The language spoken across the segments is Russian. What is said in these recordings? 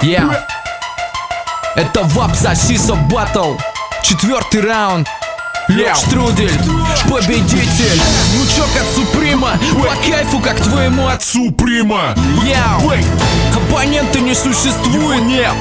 Yeah. Это ВАП за Сисо Баттл. 4-й раунд. Лёг Штрудель, победитель. Звучок от Суприма, по кайфу, как твоему отцу Прима. Яу. Оппонента не существует. Нет.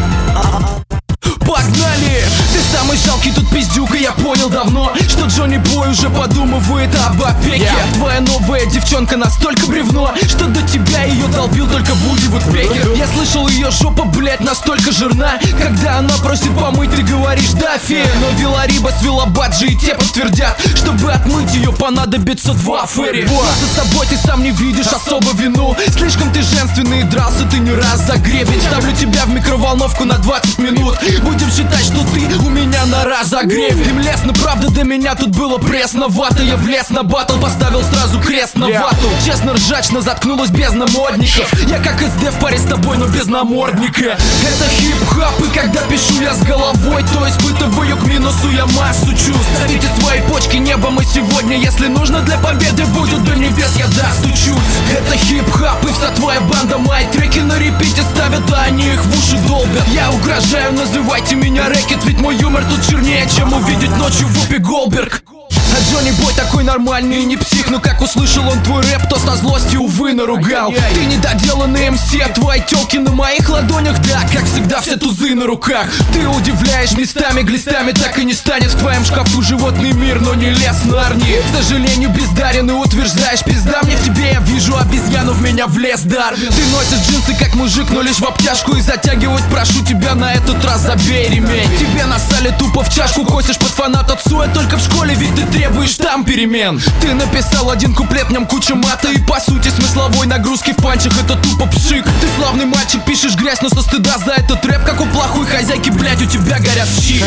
Погнали! Ты самый жалкий тут пиздюк, и я понял давно, что Джонни Бой уже подумывает об опеке. Твоя новая девчонка настолько бревно, что до тебя ее долбил только Вуди Вудпекер. Я слышал, ее жопа, блять, настолько жирна. Когда она просит помыть, ты говоришь да, фея. Но Вилариба с Вилабаджи и те подтвердят, чтобы отмыть ее понадобится 2 ферри. Но за собой ты сам не видишь особо вину. Слишком ты женственный, дрался ты не раз за гребень. Ставлю тебя в микроволновку на 20 минут. Будем считать, что ты у меня на разогреве. Им лестно, правда, до меня тут было пресновато. Я влез на баттл, поставил сразу крест на вату. Честно, ржачно заткнулась бездна модников. Я как СД в паре с тобой, но без намордника. Это хип-хап, и когда пишу я с головой, то испытываю к минусу я массу чувств. Ставите свои почки небом, и сегодня, если нужно для победы будет до небес, я достучусь. Это хип-хап, и вся твоя банда мои треки на репите ставят, а они их в уши долбят. Я угрожаю, называйте меня рэкет, ведь мой юмор тут чернее, чем увидеть ночью Вупи Голдберг. А Джонни Бой такой нормальный и не псих, но как услышал он твой рэп, то со злостью, увы, наругал. Ты недоделанный МС, а твои тёлки на моих ладонях, да, как всегда, все тузы на руках. Ты удивляешь местами, глистами, так и не станет в твоем шкафу животный мир, но не лес Нарнии. К сожалению, бездарен и утверждаешь, пизда мне в тебе, я вижу обезьяну, в меня влез Дарвин. Ты носишь джинсы как мужик, но лишь в обтяжку, и затягивать прошу тебя на этот раз забей ремень. Тебе насали тупо в чашку, косишь под фанат отцуя только в школе, ведь ты требуешь там перемен. Ты написал один куплет, в нем куча мата, и по сути смысловой нагрузки в панчах это тупо пшик. Ты славный мальчик, пишешь грязь, но со стыда за этот рэп, как у плохой хозяйки, блять, у тебя горят щи.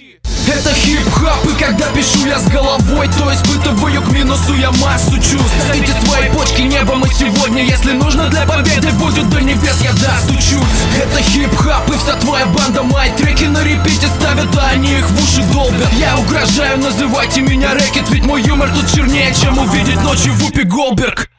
Это хип-хап, и когда пишу я с головой, то испытываю к минусу я массу чувств. Ставите свои почки небом, и сегодня, если нужно для победы будет до небес, я достучусь. Это хип-хап, и вся твоя банда мои треки на репите ставят, а они их в уши долбят. Я угрожаю, называйте меня рэкет, ведь мой юмор тут чернее, чем увидеть ночью Вупи Голдберг.